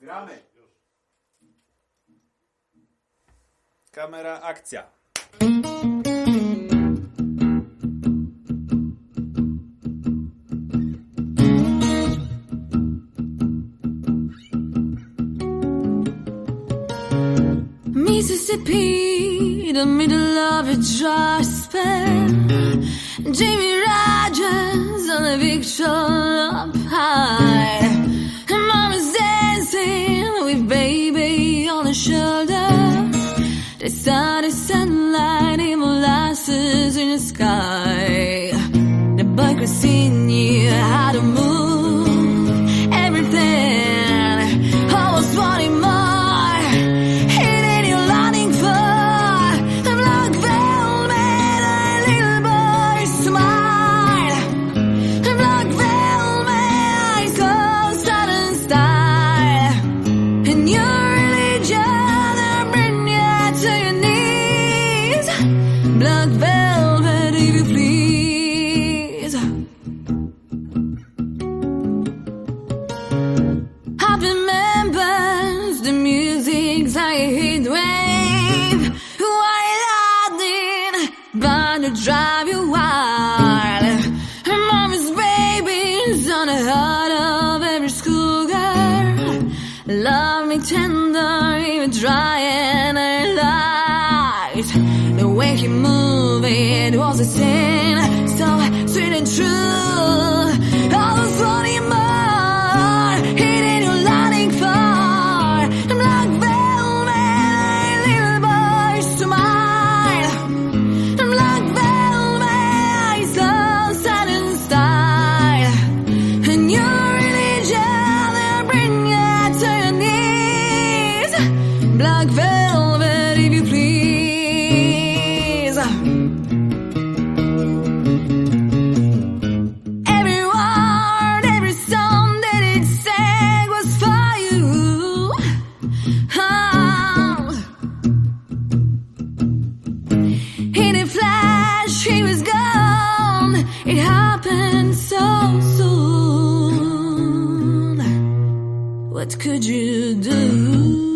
Gramy. Kamera, akcja. Mississippi, the middle of a dry spell. Jimmy Rogers on a big show up high. And mama's dancing with baby on her shoulder. They started sunlight in molasses in the sky. The boy Christine knew how to move everything. Almost wanting more. Drive you wild. Her mama's baby's on the heart of every schoolgirl. Love me tender, even drying her light. The way he moved, it was a sin, so sweet and true. All those wanting more, hitting you lining for black velvet, little boys smile. Black velvet, so sad and style. And your religion will bring you to your knees. Black velvet, if you please. Every word, every song that it sang was for you. Oh. In a flash, he was gone. It happened so soon. What could you do?